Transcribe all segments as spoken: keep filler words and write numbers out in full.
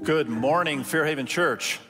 Good morning, Fairhaven Church.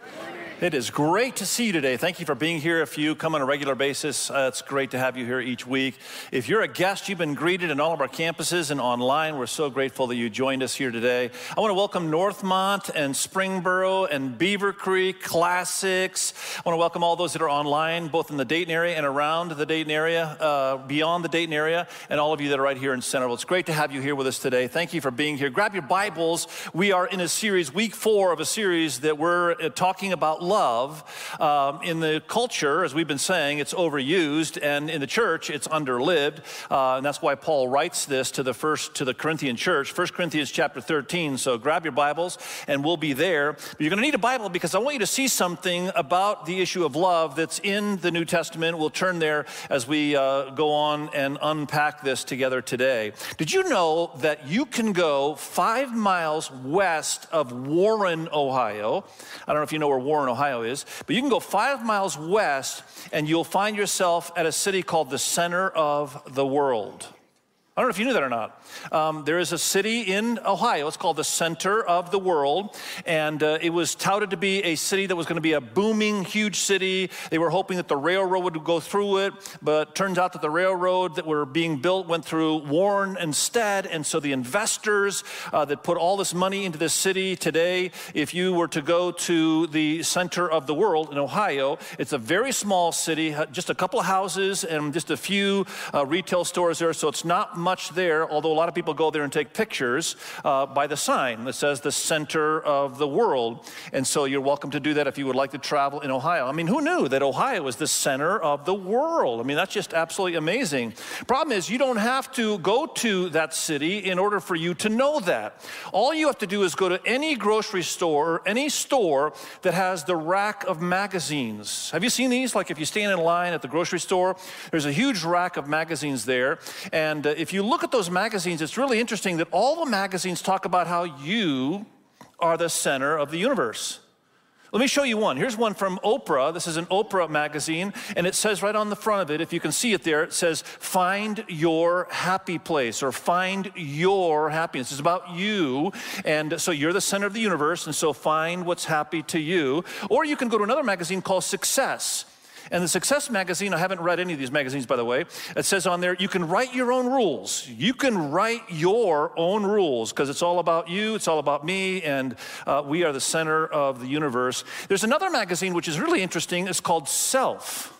It is great to see you today. Thank you for being here. If you come on a regular basis, uh, it's great to have you here each week. If you're a guest, you've been greeted in all of our campuses and online. We're so grateful that you joined us here today. I want to welcome Northmont and Springboro and Beaver Creek, Classics. I want to welcome all those that are online, both in the Dayton area and around the Dayton area, uh, beyond the Dayton area, and all of you that are right here in Centerville. It's great to have you here with us today. Thank you for being here. Grab your Bibles. We are in a series, week four of a series that we're uh, talking about love. Um, in the culture, as we've been saying, it's overused, and in the church, it's underlived, uh, and that's why Paul writes this to the first to the Corinthian church, First Corinthians chapter thirteen. So grab your Bibles, and we'll be there. But you're going to need a Bible because I want you to see something about the issue of love that's in the New Testament. We'll turn there as we uh, go on and unpack this together today. Did you know that you can go five miles west of Warren, Ohio? I don't know if you know where Warren, Ohio is. But you can go five miles west and you'll find yourself at a city called the center of the world. I don't know if you knew that or not. Um, there is a city in Ohio, it's called the center of the world, and uh, it was touted to be a city that was going to be a booming, huge city. They were hoping that the railroad would go through it, but turns out that the railroad that were being built went through Warren instead, and so the investors uh, that put all this money into this city today, if you were to go to the center of the world in Ohio, it's a very small city, just a couple of houses and just a few uh, retail stores there, so it's not much there, although a lot of people go there and take pictures uh, by the sign that says the center of the world. And so you're welcome to do that if you would like to travel in Ohio. I mean, who knew that Ohio is the center of the world? I mean, that's just absolutely amazing. Problem is, you don't have to go to that city in order for you to know that. All you have to do is go to any grocery store or any store that has the rack of magazines. Have you seen these? Like if you stand in line at the grocery store, there's a huge rack of magazines there. And uh, if you look at those magazines, it's really interesting that all the magazines talk about how you are the center of the universe. Let me show you one. Here's one from Oprah. This is an Oprah magazine, and it says right on the front of it, if you can see it there, it says, find your happy place, or find your happiness. It's about you, and so you're the center of the universe, and so find what's happy to you. Or you can go to another magazine called Success. And the Success magazine, I haven't read any of these magazines, by the way, it says on there, you can write your own rules. You can write your own rules because it's all about you, it's all about me, and uh, we are the center of the universe. There's another magazine which is really interesting. It's called Self.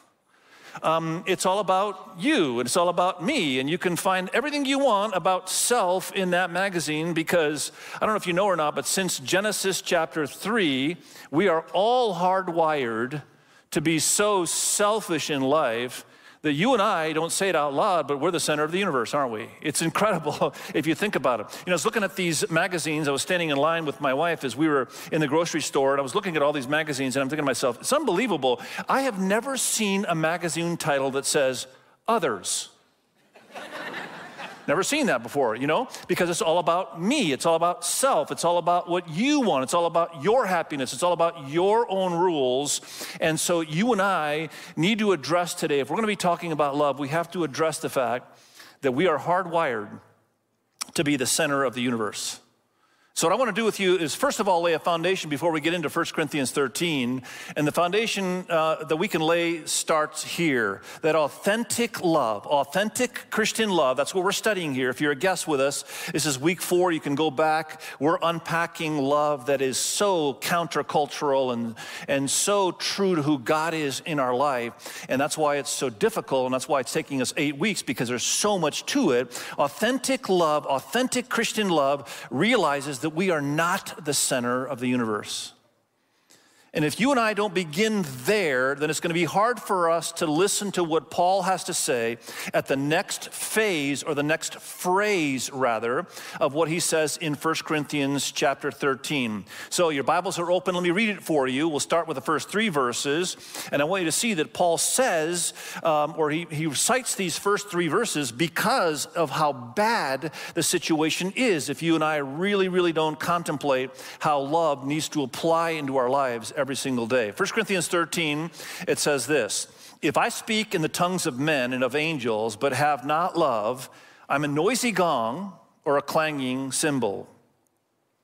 Um, it's all about you, and it's all about me, and you can find everything you want about self in that magazine because, I don't know if you know or not, but since Genesis chapter three, we are all hardwired to be so selfish in life that you and I don't say it out loud, but we're the center of the universe, aren't we? It's incredible if you think about it. You know, I was looking at these magazines. I was standing in line with my wife as we were in the grocery store, and I was looking at all these magazines, and I'm thinking to myself, it's unbelievable. I have never seen a magazine title that says, Others. Never seen that before, you know, because it's all about me. It's all about self. It's all about what you want. It's all about your happiness. It's all about your own rules. And so you and I need to address today, if we're going to be talking about love, we have to address the fact that we are hardwired to be the center of the universe. So what I want to do with you is, first of all, lay a foundation before we get into First Corinthians thirteen. And the foundation uh, that we can lay starts here. That authentic love, authentic Christian love, that's what we're studying here. If you're a guest with us, this is week four. You can go back. We're unpacking love that is so countercultural and, and so true to who God is in our life. And that's why it's so difficult, and that's why it's taking us eight weeks, because there's so much to it. Authentic love, authentic Christian love realizes that we are not the center of the universe. And if you and I don't begin there, then it's going to be hard for us to listen to what Paul has to say at the next phase, or the next phrase, rather, of what he says in First Corinthians chapter thirteen. So your Bibles are open. Let me read it for you. We'll start with the first three verses. And I want you to see that Paul says, um, or he, he cites these first three verses because of how bad the situation is if you and I really, really don't contemplate how love needs to apply into our lives every single day. First Corinthians thirteen, it says this: if I speak in the tongues of men and of angels, but have not love, I'm a noisy gong or a clanging cymbal.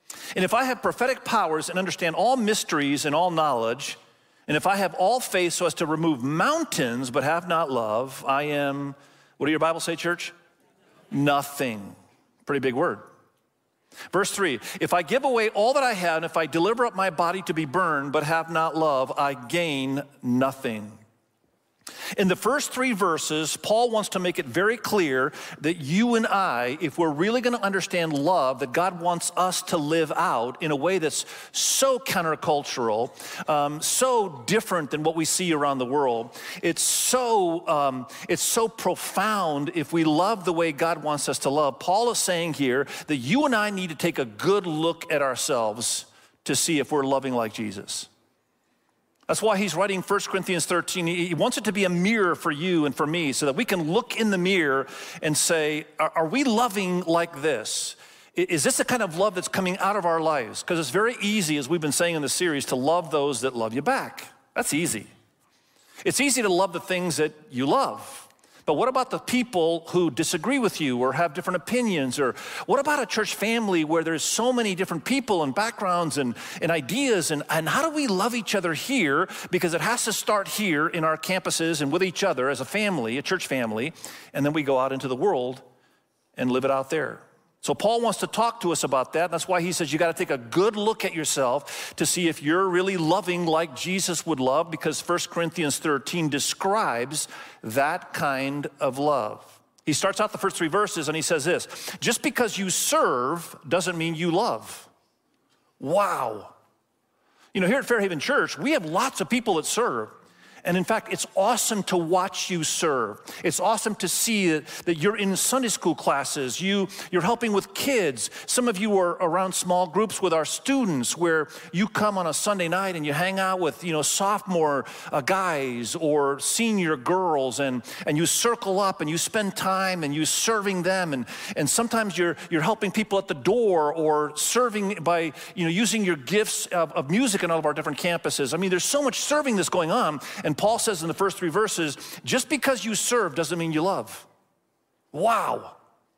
And if I have prophetic powers and understand all mysteries and all knowledge, and if I have all faith so as to remove mountains but have not love, I am, what do your Bible say, church? Nothing. Pretty big word. Verse three, if I give away all that I have, and if I deliver up my body to be burned but have not love, I gain nothing. In the first three verses, Paul wants to make it very clear that you and I, if we're really going to understand love, that God wants us to live out in a way that's so countercultural, um, so different than what we see around the world. It's so, um, it's so profound if we love the way God wants us to love. Paul is saying here that you and I need to take a good look at ourselves to see if we're loving like Jesus. That's why he's writing First Corinthians thirteen. He wants it to be a mirror for you and for me so that we can look in the mirror and say, are, are we loving like this? Is this the kind of love that's coming out of our lives? Because it's very easy, as we've been saying in the series, to love those that love you back. That's easy. It's easy to love the things that you love. But what about the people who disagree with you or have different opinions? Or what about a church family where there's so many different people and backgrounds and, and ideas? And, and how do we love each other here? Because it has to start here in our campuses and with each other as a family, a church family, and then we go out into the world and live it out there. So Paul wants to talk to us about that. That's why he says you got to take a good look at yourself to see if you're really loving like Jesus would love, because First Corinthians thirteen describes that kind of love. He starts out the first three verses and he says this, just because you serve doesn't mean you love. Wow. You know, here at Fairhaven Church, we have lots of people that serve. And in fact, it's awesome to watch you serve. It's awesome to see that, that you're in Sunday school classes. You, you're helping with kids. Some of you are around small groups with our students where you come on a Sunday night and you hang out with, you know, sophomore uh, guys or senior girls, and, and you circle up and you spend time and you serving them. And, and sometimes you're, you're helping people at the door or serving by, you know, using your gifts of, of music in all of our different campuses. I mean, there's so much serving that's going on. And Paul says in the first three verses, just because you serve doesn't mean you love. Wow.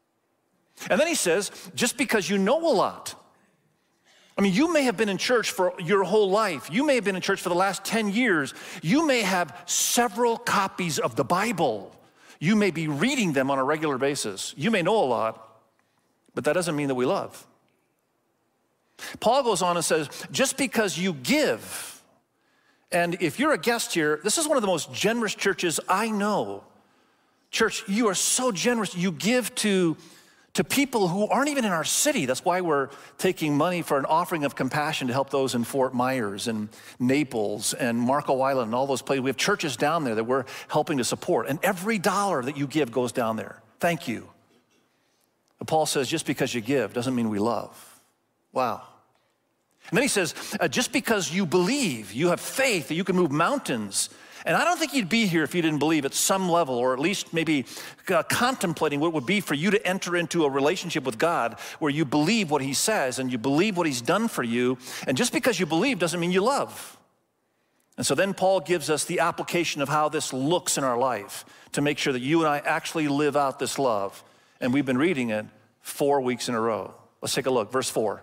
And then he says, just because you know a lot. I mean, you may have been in church for your whole life. You may have been in church for the last ten years. You may have several copies of the Bible. You may be reading them on a regular basis. You may know a lot, but that doesn't mean that we love. Paul goes on and says, just because you give. And if you're a guest here, this is one of the most generous churches I know. Church, you are so generous. You give to, to people who aren't even in our city. That's why we're taking money for an offering of compassion to help those in Fort Myers and Naples and Marco Island and all those places. We have churches down there that we're helping to support. And every dollar that you give goes down there. Thank you. But Paul says, just because you give doesn't mean we love. Wow. And then he says, uh, just because you believe, you have faith that you can move mountains. And I don't think you'd be here if you didn't believe at some level, or at least maybe uh, contemplating what it would be for you to enter into a relationship with God where you believe what he says and you believe what he's done for you. And just because you believe doesn't mean you love. And so then Paul gives us the application of how this looks in our life to make sure that you and I actually live out this love. And we've been reading it four weeks in a row. Let's take a look. Verse four.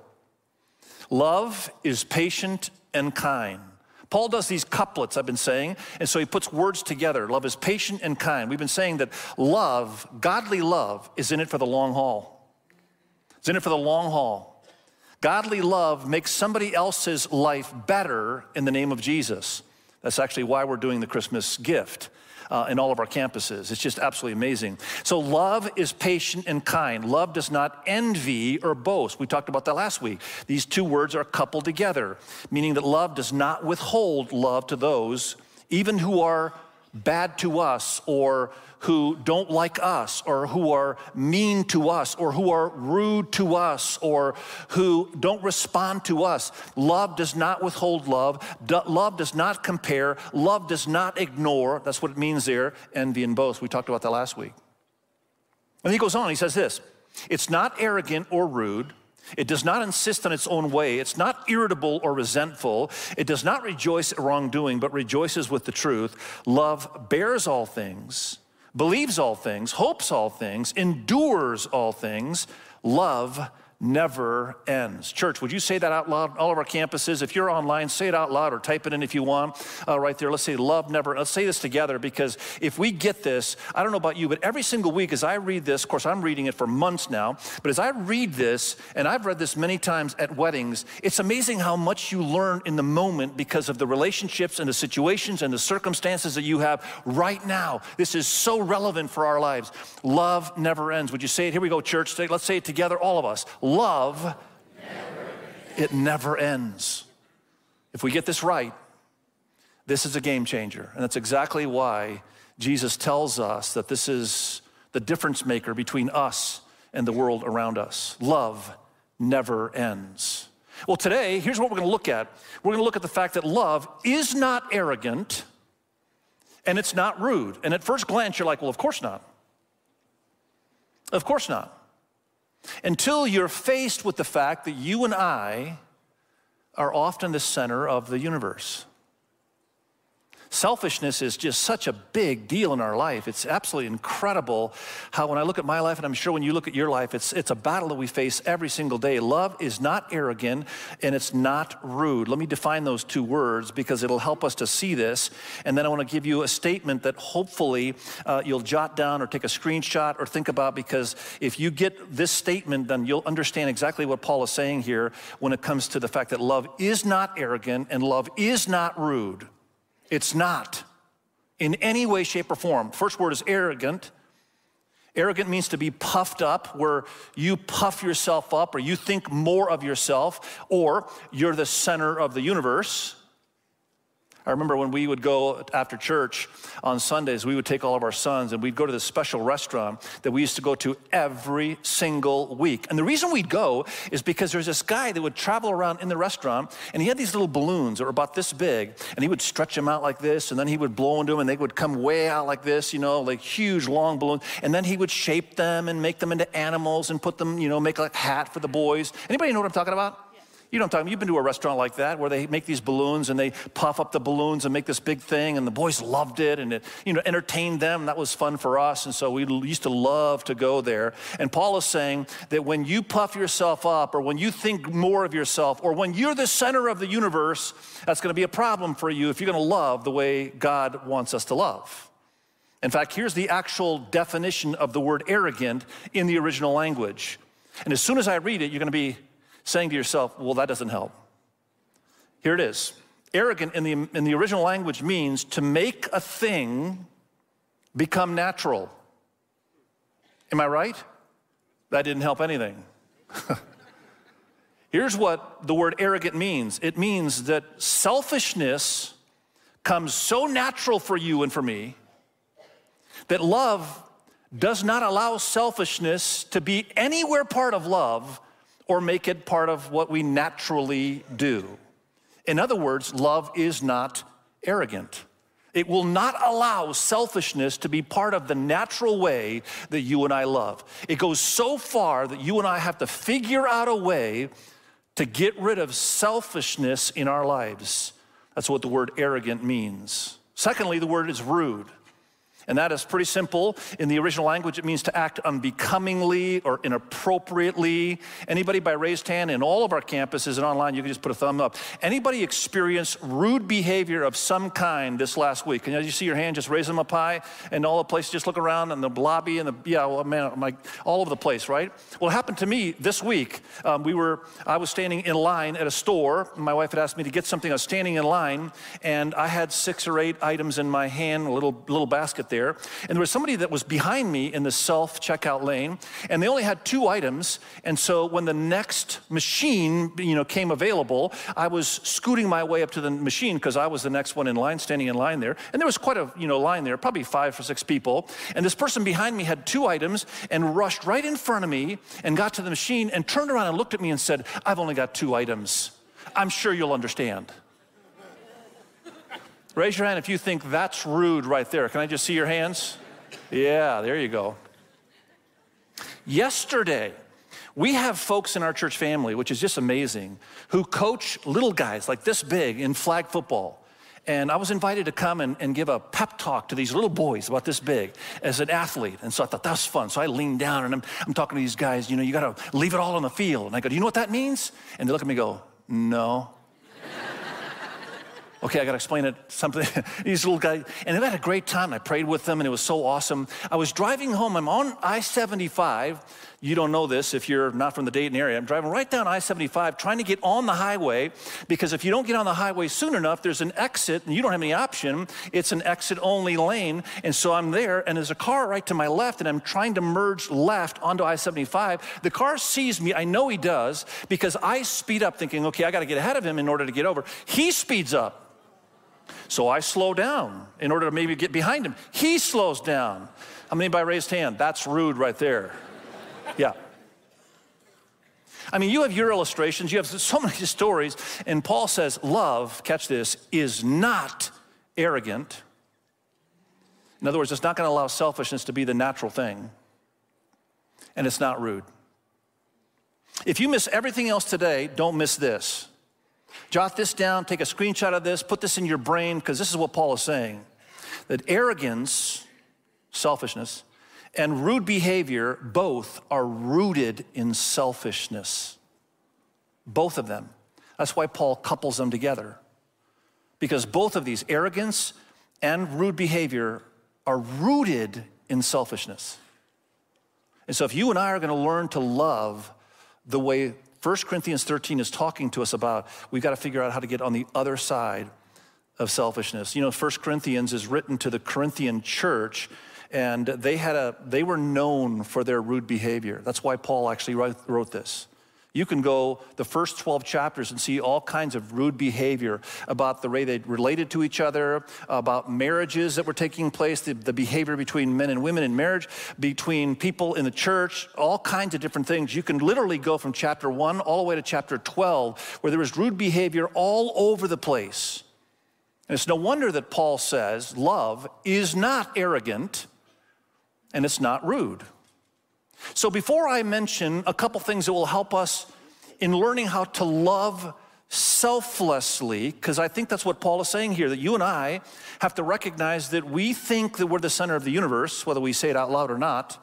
Love is patient and kind. Paul does these couplets, I've been saying, and so he puts words together. Love is patient and kind. We've been saying that love, godly love, is in it for the long haul. It's in it for the long haul. Godly love makes somebody else's life better in the name of Jesus. That's actually why we're doing the Christmas gift uh, in all of our campuses. It's just absolutely amazing. So love is patient and kind. Love does not envy or boast. We talked about that last week. These two words are coupled together, meaning that love does not withhold love to those, even who are bad to us or who don't like us or who are mean to us or who are rude to us or who don't respond to us. Love does not withhold love. Do- love does not compare. Love does not ignore. That's what it means there, envy and boast. We talked about that last week. And he goes on, he says this, it's not arrogant or rude. It does not insist on its own way. It's not irritable or resentful. It does not rejoice at wrongdoing, but rejoices with the truth. Love bears all things, believes all things, hopes all things, endures all things. Love never ends. Church, would you say that out loud? All of our campuses, if you're online, say it out loud or type it in if you want. Uh, right there, let's say love never, let's say this together, because if we get this, I don't know about you, but every single week as I read this, of course I'm reading it for months now, but as I read this, and I've read this many times at weddings, it's amazing how much you learn in the moment because of the relationships and the situations and the circumstances that you have right now. This is so relevant for our lives. Love never ends. Would you say it? Here we go, church. Let's say it together, all of us. Love, never it never ends. If we get this right, this is a game changer. And that's exactly why Jesus tells us that this is the difference maker between us and the world around us. Love never ends. Well, today, here's what we're going to look at. We're going to look at the fact that love is not arrogant and it's not rude. And at first glance, you're like, well, of course not. Of course not. Until you're faced with the fact that you and I are often the center of the universe. Selfishness is just such a big deal in our life. It's absolutely incredible how when I look at my life, and I'm sure when you look at your life, it's, it's a battle that we face every single day. Love is not arrogant and it's not rude. Let me define those two words because it'll help us to see this. And then I want to give you a statement that hopefully uh, you'll jot down or take a screenshot or think about, because if you get this statement, then you'll understand exactly what Paul is saying here when it comes to the fact that love is not arrogant and love is not rude. It's not in any way, shape, or form. First word is arrogant. Arrogant means to be puffed up, where you puff yourself up or you think more of yourself, or you're the center of the universe. I remember when we would go after church on Sundays, we would take all of our sons and we'd go to this special restaurant that we used to go to every single week. And the reason we'd go is because there's this guy that would travel around in the restaurant, and he had these little balloons that were about this big, and he would stretch them out like this, and then he would blow into them, and they would come way out like this, you know, like huge, long balloons. And then he would shape them and make them into animals and put them, you know, make like a hat for the boys. Anybody know what I'm talking about? You know what I'm talking about. You've been to a restaurant like that where they make these balloons and they puff up the balloons and make this big thing, and the boys loved it, and it, you know, entertained them. That was fun for us, and so we used to love to go there. And Paul is saying that when you puff yourself up, or when you think more of yourself, or when you're the center of the universe, that's going to be a problem for you if you're going to love the way God wants us to love. In fact, here's the actual definition of the word arrogant in the original language. And as soon as I read it, you're going to be saying to yourself, well, that doesn't help. Here it is. Arrogant in the, in the original language means to make a thing become natural. Am I right? That didn't help anything. Here's what the word arrogant means. It means that selfishness comes so natural for you and for me that love does not allow selfishness to be anywhere part of love or make it part of what we naturally do. In other words, love is not arrogant. It will not allow selfishness to be part of the natural way that you and I love. It goes so far that you and I have to figure out a way to get rid of selfishness in our lives. That's what the word arrogant means. Secondly, the word is rude. And that is pretty simple. In the original language, it means to act unbecomingly or inappropriately. Anybody by raised hand in all of our campuses and online, you can just put a thumb up. Anybody experience rude behavior of some kind this last week? Can you see your hand? Just raise them up high. And all the places, just look around in the lobby and the, yeah, well, man, I'm like, all over the place, right? Well, it happened to me this week. Um, we were, I was standing in line at a store. My wife had asked me to get something. I was standing in line, and I had six or eight items in my hand, a little, little basket there. There. And there was somebody that was behind me in the self-checkout lane, and they only had two items. And so when the next machine, you know, came available, I was scooting my way up to the machine because I was the next one in line, standing in line there. And there was quite a, you know, line there, probably five or six people. And this person behind me had two items and rushed right in front of me and got to the machine and turned around and looked at me and said, "I've only got two items. I'm sure you'll understand." Raise your hand if you think that's rude right there. Can I just see your hands? Yeah, there you go. Yesterday, we have folks in our church family, which is just amazing, who coach little guys like this big in flag football. And I was invited to come and, and give a pep talk to these little boys about this big as an athlete. And so I thought, that was fun. So I leaned down and I'm, I'm talking to these guys, you know, you got to leave it all on the field. And I go, do you know what that means? And they look at me and go, no. Okay, I got to explain it, something. These little guys, and they had a great time. I prayed with them, and it was so awesome. I was driving home. I'm on I seventy-five. You don't know this if you're not from the Dayton area. I'm driving right down I seventy-five, trying to get on the highway, because if you don't get on the highway soon enough, there's an exit, and you don't have any option. It's an exit-only lane, and so I'm there, and there's a car right to my left, and I'm trying to merge left onto I seventy-five. The car sees me. I know he does, because I speed up thinking, okay, I got to get ahead of him in order to get over. He speeds up. So I slow down in order to maybe get behind him. He slows down. How many by raised hand? That's rude right there. Yeah. I mean, you have your illustrations. You have so many stories. And Paul says, love, catch this, is not arrogant. In other words, it's not going to allow selfishness to be the natural thing. And it's not rude. If you miss everything else today, don't miss this. Jot this down, take a screenshot of this, put this in your brain, because this is what Paul is saying. That arrogance, selfishness, and rude behavior both are rooted in selfishness. Both of them. That's why Paul couples them together. Because both of these, arrogance and rude behavior, are rooted in selfishness. And so if you and I are going to learn to love the way First Corinthians thirteen is talking to us about, we've got to figure out how to get on the other side of selfishness. You know, First Corinthians is written to the Corinthian church, and they had a they were known for their rude behavior. That's why Paul actually wrote, wrote this. You can go the first twelve chapters and see all kinds of rude behavior about the way they related to each other, about marriages that were taking place, the, the behavior between men and women in marriage, between people in the church, all kinds of different things. You can literally go from chapter one all the way to chapter twelve, where there was rude behavior all over the place. And it's no wonder that Paul says love is not arrogant and it's not rude. So before I mention a couple things that will help us in learning how to love selflessly, because I think that's what Paul is saying here, that you and I have to recognize that we think that we're the center of the universe, whether we say it out loud or not.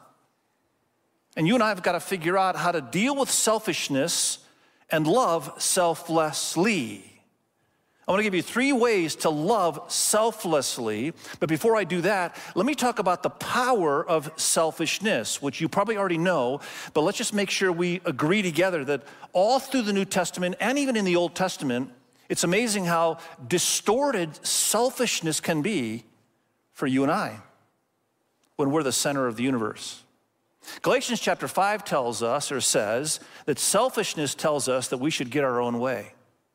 And you and I have got to figure out how to deal with selfishness and love selflessly. I want to give you three ways to love selflessly, but before I do that, let me talk about the power of selfishness, which you probably already know, but let's just make sure we agree together that all through the New Testament and even in the Old Testament, it's amazing how distorted selfishness can be for you and I when we're the center of the universe. Galatians chapter five tells us, or says, that selfishness tells us that we should get our own way.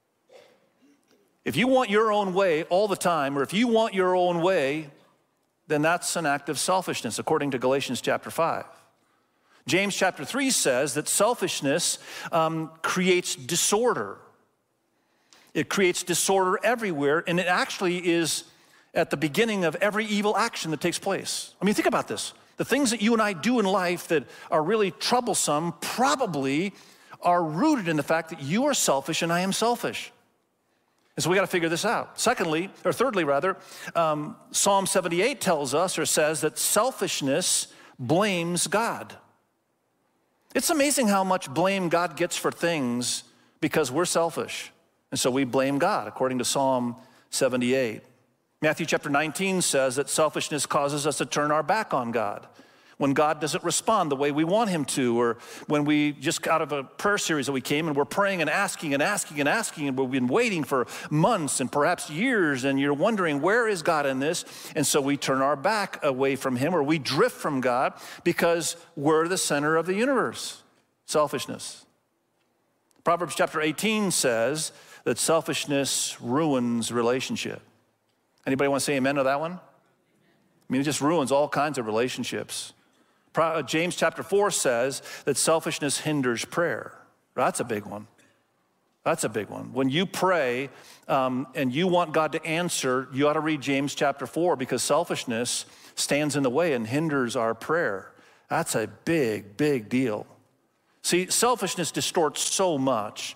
If you want your own way all the time, or if you want your own way, then that's an act of selfishness, according to Galatians chapter five. James chapter three says that selfishness um, creates disorder. It creates disorder everywhere, and it actually is at the beginning of every evil action that takes place. I mean, think about this. The things that you and I do in life that are really troublesome probably are rooted in the fact that you are selfish and I am selfish. And so we got to figure this out. Secondly, or thirdly rather, um, Psalm seventy-eight tells us or says that selfishness blames God. It's amazing how much blame God gets for things because we're selfish. And so we blame God, according to Psalm seventy-eight. Matthew chapter nineteen says that selfishness causes us to turn our back on God when God doesn't respond the way we want him to, or when we just out of a prayer series that we came and we're praying and asking and asking and asking, and we've been waiting for months and perhaps years, and you're wondering, where is God in this? And so we turn our back away from him, or we drift from God because we're the center of the universe. Selfishness. Proverbs chapter eighteen says that selfishness ruins relationship. Anybody want to say amen to that one? I mean, it just ruins all kinds of relationships. James chapter four says that selfishness hinders prayer. That's a big one. That's a big one. When you pray um, and you want God to answer, you ought to read James chapter four, because selfishness stands in the way and hinders our prayer. That's a big, big deal. See, selfishness distorts so much.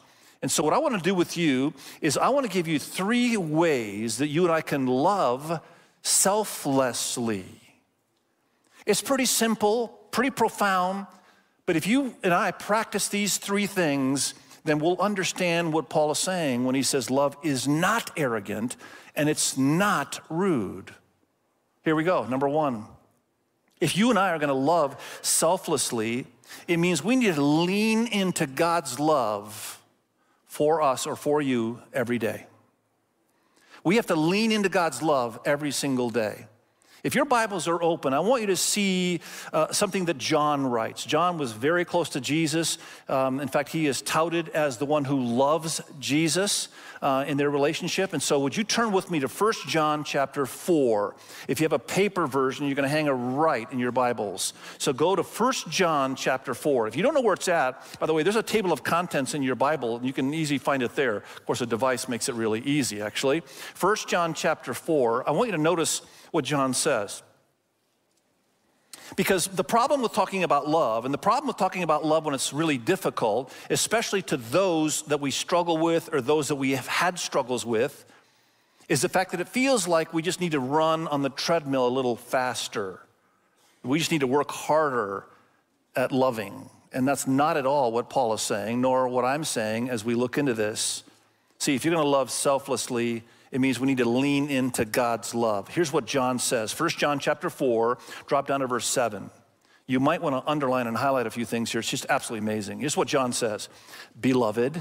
And so what I want to do with you is I want to give you three ways that you and I can love selflessly. It's pretty simple, pretty profound, but if you and I practice these three things, then we'll understand what Paul is saying when he says love is not arrogant and it's not rude. Here we go, number one. If you and I are going to love selflessly, it means we need to lean into God's love for us or for you every day. We have to lean into God's love every single day. If your Bibles are open, I want you to see uh, something that John writes. John was very close to Jesus. Um, in fact, he is touted as the one who loves Jesus uh, in their relationship. And so would you turn with me to First John chapter four. If you have a paper version, you're going to hang a right in your Bibles. So go to First John chapter four. If you don't know where it's at, by the way, there's a table of contents in your Bible, and you can easily find it there. Of course, a device makes it really easy, actually. First John chapter four, I want you to notice what John says. Because the problem with talking about love, and the problem with talking about love when it's really difficult, especially to those that we struggle with or those that we have had struggles with, is the fact that it feels like we just need to run on the treadmill a little faster. We just need to work harder at loving. And that's not at all what Paul is saying, nor what I'm saying as we look into this. See, if you're going to love selflessly, it means we need to lean into God's love. Here's what John says. First John chapter four, drop down to verse seven. You might want to underline and highlight a few things here. It's just absolutely amazing. Here's what John says. Beloved. So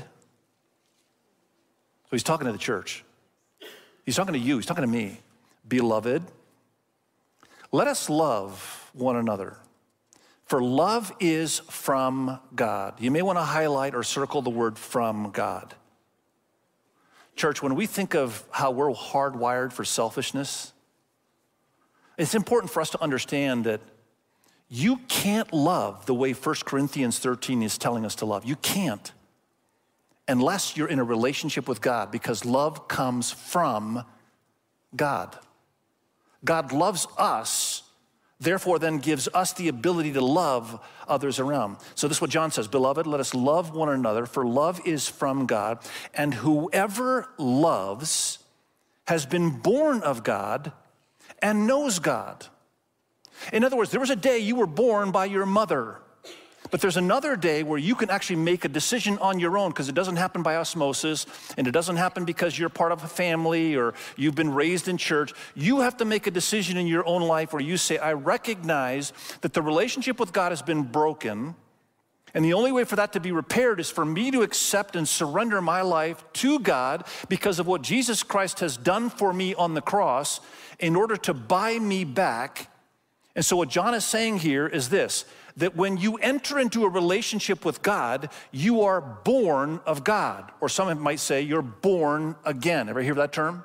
he's talking to the church. He's talking to you. He's talking to me. Beloved, let us love one another. For love is from God. You may want to highlight or circle the word from God. Church, when we think of how we're hardwired for selfishness, it's important for us to understand that you can't love the way First Corinthians thirteen is telling us to love. You can't unless you're in a relationship with God, because love comes from God. God loves us, therefore then gives us the ability to love others around. So this is what John says, beloved, let us love one another, for love is from God, and whoever loves has been born of God and knows God. In other words, there was a day you were born by your mother, but there's another day where you can actually make a decision on your own, because it doesn't happen by osmosis, and it doesn't happen because you're part of a family or you've been raised in church. You have to make a decision in your own life where you say, I recognize that the relationship with God has been broken, and the only way for that to be repaired is for me to accept and surrender my life to God because of what Jesus Christ has done for me on the cross in order to buy me back. And so what John is saying here is this, that when you enter into a relationship with God, you are born of God. Or some might say you're born again. Ever hear that term?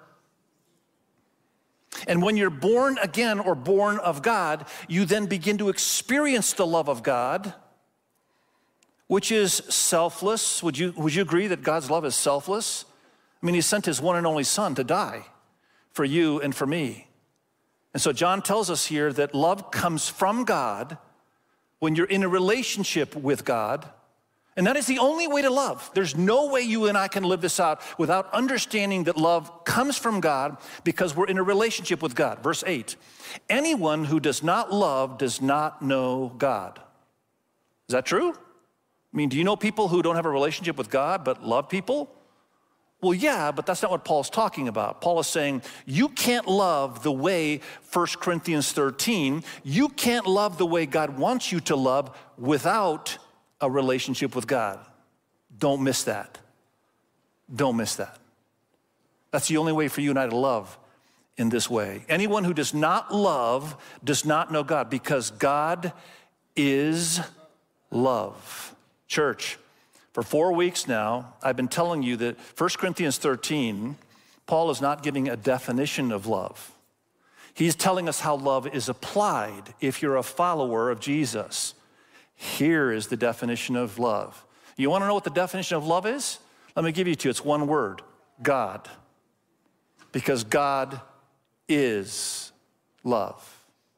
And when you're born again or born of God, you then begin to experience the love of God, which is selfless. Would you, would you agree that God's love is selfless? I mean, he sent his one and only son to die for you and for me. And so John tells us here that love comes from God when you're in a relationship with God, and that is the only way to love. There's no way you and I can live this out without understanding that love comes from God because we're in a relationship with God. Verse eight, anyone who does not love does not know God. Is that true? I mean, do you know people who don't have a relationship with God but love people? Well, yeah, but that's not what Paul's talking about. Paul is saying, you can't love the way First Corinthians thirteen, you can't love the way God wants you to love without a relationship with God. Don't miss that. Don't miss that. That's the only way for you and I to love in this way. Anyone who does not love does not know God, because God is love. Church, for four weeks now, I've been telling you that First Corinthians thirteen, Paul is not giving a definition of love. He's telling us how love is applied if you're a follower of Jesus. Here is the definition of love. You want to know what the definition of love is? Let me give you two. It's one word, God. Because God is love.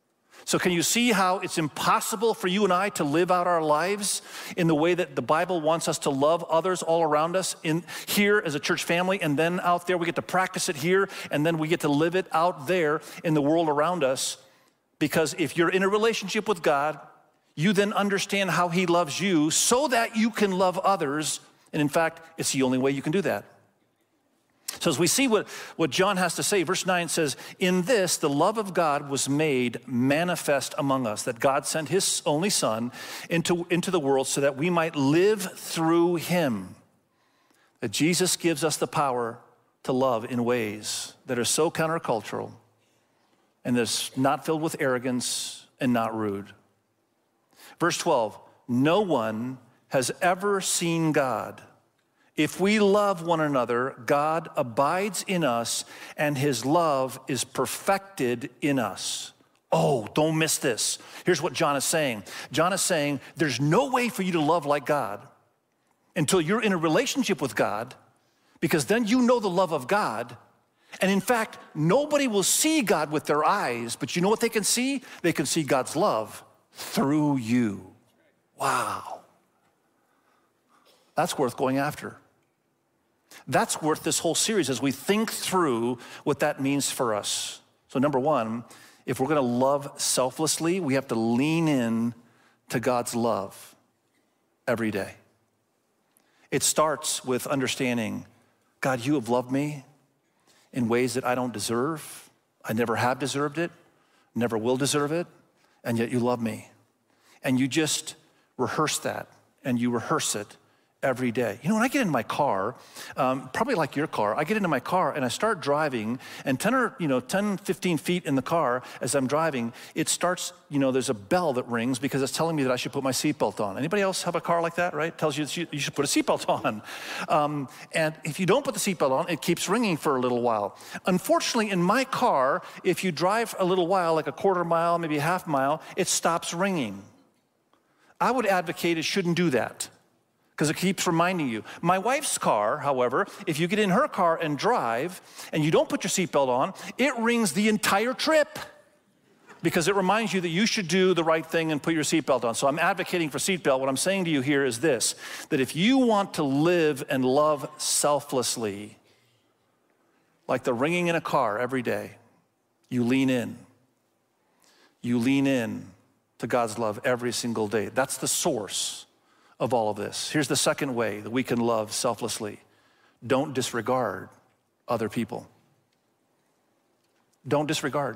So can you see how it's impossible for you and I to live out our lives in the way that the Bible wants us to love others all around us, in here as a church family, and then out there we get to practice it here, and then we get to live it out there in the world around us? Because if you're in a relationship with God, you then understand how he loves you so that you can love others. And in fact, it's the only way you can do that. So as we see what, what John has to say, verse nine says, in this, the love of God was made manifest among us, that God sent his only son into, into the world so that we might live through him. That Jesus gives us the power to love in ways that are so countercultural and that's not filled with arrogance and not rude. Verse twelve, no one has ever seen God. If we love one another, God abides in us, and his love is perfected in us. Oh, don't miss this. Here's what John is saying. John is saying there's no way for you to love like God until you're in a relationship with God, because then you know the love of God. And in fact, nobody will see God with their eyes, but you know what they can see? They can see God's love through you. Wow. That's worth going after. That's worth this whole series as we think through what that means for us. So number one, if we're gonna love selflessly, we have to lean in to God's love every day. It starts with understanding, God, you have loved me in ways that I don't deserve. I never have deserved it, never will deserve it, and yet you love me. And you just rehearse that, and you rehearse it every day. You know, when I get in my car, um, probably like your car, I get into my car and I start driving, and ten or, you know, ten, fifteen feet in the car as I'm driving, it starts, you know, there's a bell that rings because it's telling me that I should put my seatbelt on. Anybody else have a car like that, right? It tells you that you should put a seatbelt on. Um, and if you don't put the seatbelt on, it keeps ringing for a little while. Unfortunately, in my car, if you drive a little while, like a quarter mile, maybe a half mile, it stops ringing. I would advocate it shouldn't do that, because it keeps reminding you. My wife's car, however, if you get in her car and drive and you don't put your seatbelt on, it rings the entire trip because it reminds you that you should do the right thing and put your seatbelt on. So I'm advocating for seatbelt. What I'm saying to you here is this, that if you want to live and love selflessly, like the ringing in a car every day, you lean in. You lean in to God's love every single day. That's the source of all of this. Here's the second way that we can love selflessly. Don't disregard other people. Don't disregard.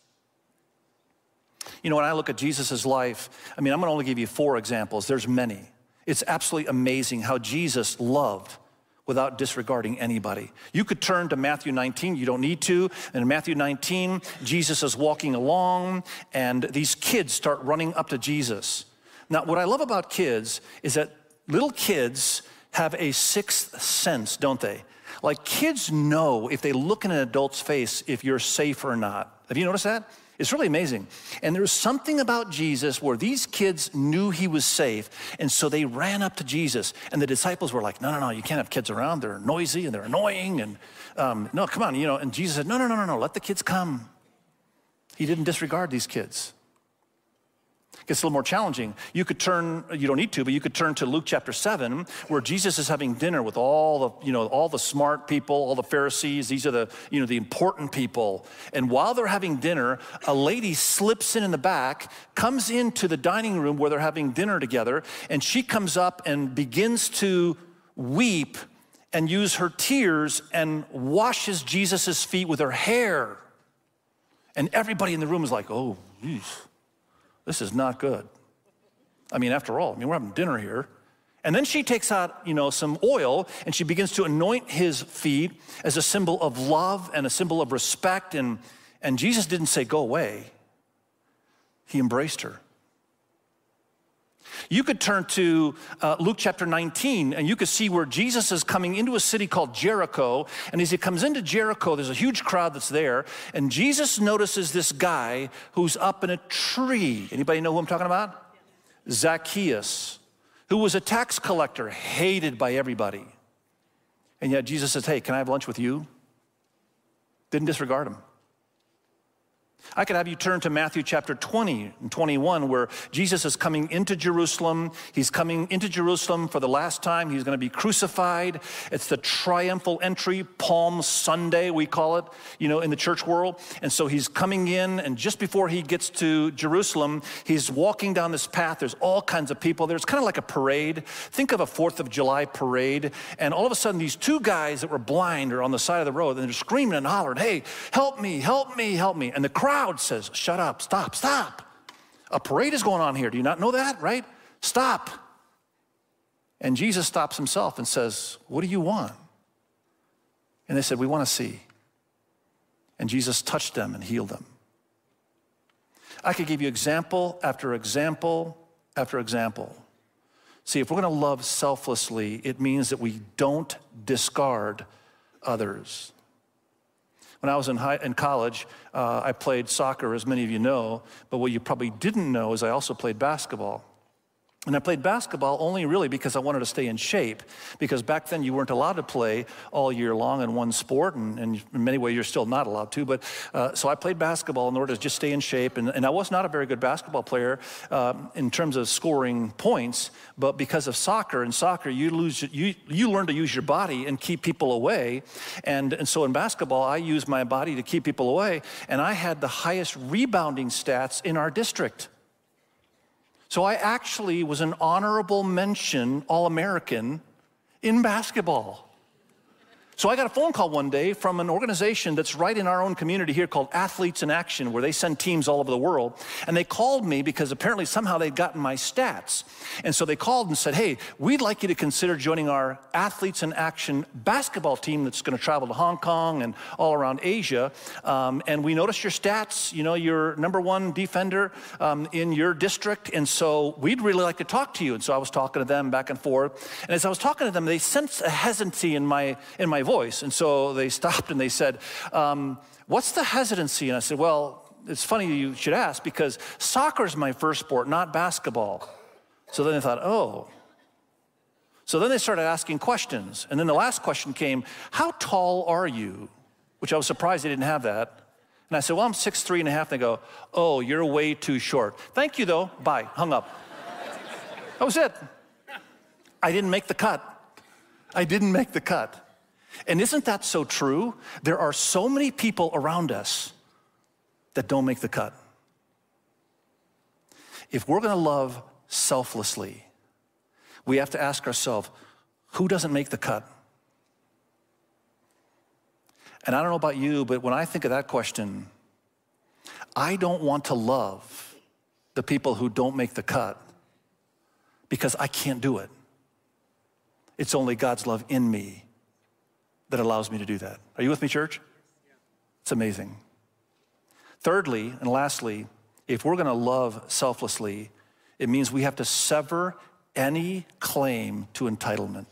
You know, when I look at Jesus' life, I mean, I'm gonna only give you four examples. There's many. It's absolutely amazing how Jesus loved without disregarding anybody. You could turn to Matthew nineteen, you don't need to. And in Matthew nineteen, Jesus is walking along and these kids start running up to Jesus. Now, what I love about kids is that little kids have a sixth sense, don't they? Like kids know if they look in an adult's face if you're safe or not. Have you noticed that? It's really amazing. And there was something about Jesus where these kids knew he was safe, and so they ran up to Jesus. And the disciples were like, no, no, no, you can't have kids around. They're noisy and they're annoying. And um, no, come on, you know. And Jesus said, no, no, no, no, no, let the kids come. He didn't disregard these kids. It gets a little more challenging. You could turn, you don't need to, but you could turn to Luke chapter seven, where Jesus is having dinner with all the, you know, all the smart people, all the Pharisees. These are the, you know, the important people. And while they're having dinner, a lady slips in in the back, comes into the dining room where they're having dinner together, and she comes up and begins to weep and use her tears and washes Jesus's feet with her hair. And everybody in the room is like, oh, geez. This is not good. I mean, after all, I mean, we're having dinner here. And then she takes out, you know, some oil and she begins to anoint his feet as a symbol of love and a symbol of respect. And, and Jesus didn't say, go away. He embraced her. You could turn to uh, Luke chapter nineteen, and you could see where Jesus is coming into a city called Jericho. And as he comes into Jericho, there's a huge crowd that's there. And Jesus notices this guy who's up in a tree. Anybody know who I'm talking about? Zacchaeus, who was a tax collector, hated by everybody. And yet Jesus says, hey, can I have lunch with you? Didn't disregard him. I could have you turn to Matthew chapter twenty and twenty-one, where Jesus is coming into Jerusalem. He's coming into Jerusalem for the last time. He's going to be crucified. It's the triumphal entry, Palm Sunday, we call it, you know, in the church world. And so he's coming in, and just before he gets to Jerusalem, he's walking down this path. There's all kinds of people there. It's kind of like a parade. Think of a fourth of July parade. And all of a sudden, these two guys that were blind are on the side of the road, and they're screaming and hollering, "Hey, help me, help me, help me." And the crowd says, "Shut up, stop, stop. A parade is going on here. Do you not know that, right? Stop." And Jesus stops himself and says, "What do you want?" And they said, "We want to see." And Jesus touched them and healed them. I could give you example after example after example. See, if we're going to love selflessly, it means that we don't discard others. When I was in, high, in college, uh, I played soccer, as many of you know, but what you probably didn't know is I also played basketball. And I played basketball only really because I wanted to stay in shape, because back then you weren't allowed to play all year long in one sport, and, and in many ways you're still not allowed to. But uh, so I played basketball in order to just stay in shape, and, and I was not a very good basketball player um, in terms of scoring points, but because of soccer, in soccer you lose you you learn to use your body and keep people away, and and so in basketball I used my body to keep people away, and I had the highest rebounding stats in our district. So I actually was an honorable mention All-American in basketball. So I got a phone call one day from an organization that's right in our own community here called Athletes in Action, where they send teams all over the world. And they called me because apparently somehow they'd gotten my stats. And so they called and said, "Hey, we'd like you to consider joining our Athletes in Action basketball team that's going to travel to Hong Kong and all around Asia. Um, and we noticed your stats. You know, you're number one defender um, in your district. And so we'd really like to talk to you." And so I was talking to them back and forth. And as I was talking to them, they sensed a hesitancy in my in my voice. And so they stopped and they said, um, "What's the hesitancy?" And I said, "Well, it's funny you should ask, because soccer is my first sport, not basketball." So then they thought, oh. So then they started asking questions. And then the last question came, "How tall are you?" Which I was surprised they didn't have that. And I said, "Well, I'm six three and a half. They go, "Oh, you're way too short. Thank you, though. Bye." Hung up. That was it. I didn't make the cut. I didn't make the cut. And isn't that so true? There are so many people around us that don't make the cut. If we're going to love selflessly, we have to ask ourselves, who doesn't make the cut? And I don't know about you, but when I think of that question, I don't want to love the people who don't make the cut, because I can't do it. It's only God's love in me that allows me to do that. Are you with me, church? It's amazing. Thirdly, and lastly, if we're going to love selflessly, it means we have to sever any claim to entitlement.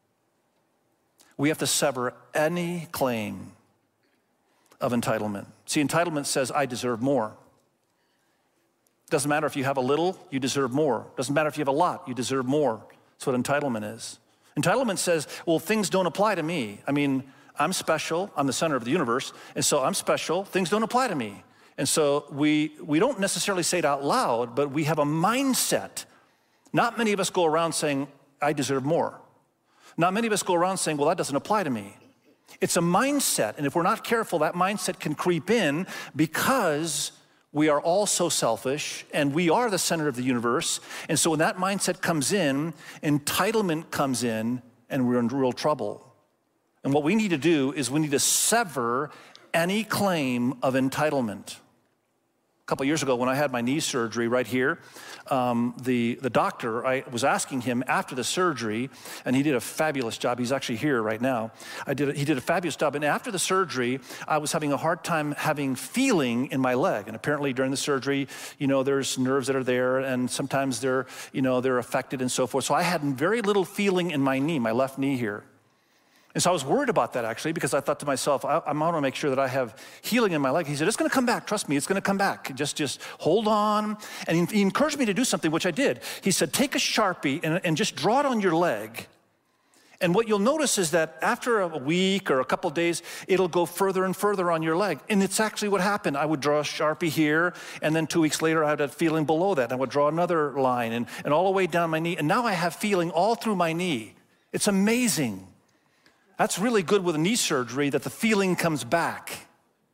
We have to sever any claim of entitlement. See, entitlement says, "I deserve more." Doesn't matter if you have a little, you deserve more. Doesn't matter if you have a lot, you deserve more. That's what entitlement is. Entitlement says, well, things don't apply to me. I mean, I'm special. I'm the center of the universe. And so I'm special. Things don't apply to me. And so we, we don't necessarily say it out loud, but we have a mindset. Not many of us go around saying, "I deserve more." Not many of us go around saying, "Well, that doesn't apply to me." It's a mindset. And if we're not careful, that mindset can creep in, because we are all so selfish, and we are the center of the universe. And so when that mindset comes in, entitlement comes in, and we're in real trouble. And what we need to do is we need to sever any claim of entitlement. A couple years ago, when I had my knee surgery right here, um, the, the doctor, I was asking him after the surgery, and he did a fabulous job. He's actually here right now. I did a, he did a fabulous job. And after the surgery, I was having a hard time having feeling in my leg. And apparently during the surgery, you know, there's nerves that are there, and sometimes they're, you know, they're affected and so forth. So I had very little feeling in my knee, my left knee here. And so I was worried about that, actually, because I thought to myself, I, I want to make sure that I have healing in my leg. He said, "It's going to come back. Trust me, it's going to come back. Just, just hold on." And he, he encouraged me to do something, which I did. He said, "Take a Sharpie and, and just draw it on your leg, And what you'll notice is that after a week or a couple days, it'll go further and further on your leg. And it's actually what happened. I would draw a Sharpie here, and then two weeks later, I had a feeling below that. And I would draw another line, and, and all the way down my knee. And now I have feeling all through my knee. It's amazing. That's really good with knee surgery, that the feeling comes back.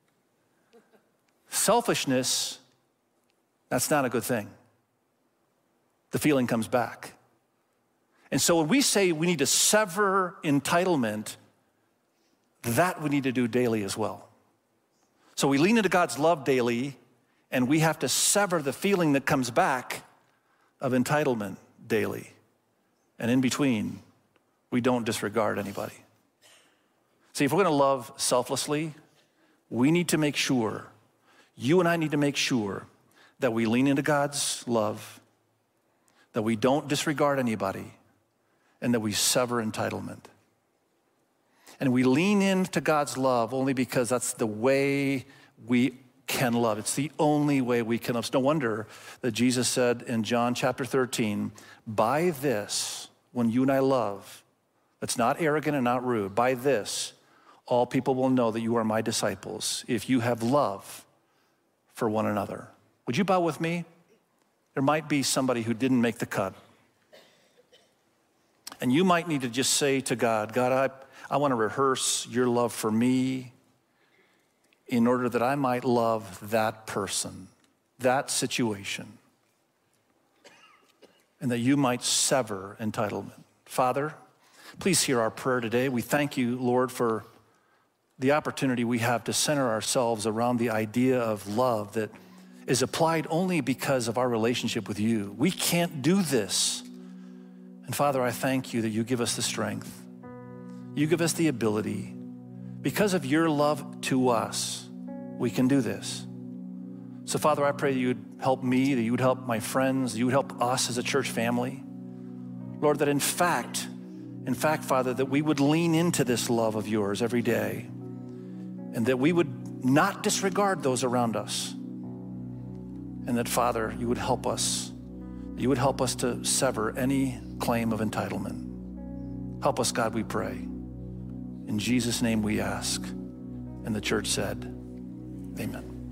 Selfishness, that's not a good thing. The feeling comes back. And so when we say we need to sever entitlement, that we need to do daily as well. So we lean into God's love daily, and we have to sever the feeling that comes back of entitlement daily. And in between, we don't disregard anybody. See, if we're going to love selflessly, we need to make sure, you and I need to make sure that we lean into God's love, that we don't disregard anybody, and that we sever entitlement. And we lean into God's love only because that's the way we can love. It's the only way we can love. It's no wonder that Jesus said in John chapter thirteen, by this, when you and I love, that's not arrogant and not rude, by this, all people will know that you are my disciples, if you have love for one another. Would you bow with me? There might be somebody who didn't make the cut. And you might need to just say to God, God, I, I want to rehearse your love for me in order that I might love that person, that situation, and that you might sever entitlement. Father, please hear our prayer today. We thank you, Lord, for the opportunity we have to center ourselves around the idea of love that is applied only because of our relationship with you. We can't do this. And Father, I thank you that you give us the strength. You give us the ability. Because of your love to us, we can do this. So Father, I pray that you would help me, that you would help my friends, that you would help us as a church family. Lord, that in fact, in fact, Father, that we would lean into this love of yours every day, and that we would not disregard those around us. And that, Father, you would help us. You would help us to sever any claim of entitlement. Help us, God, we pray. In Jesus' name we ask. And the church said, amen.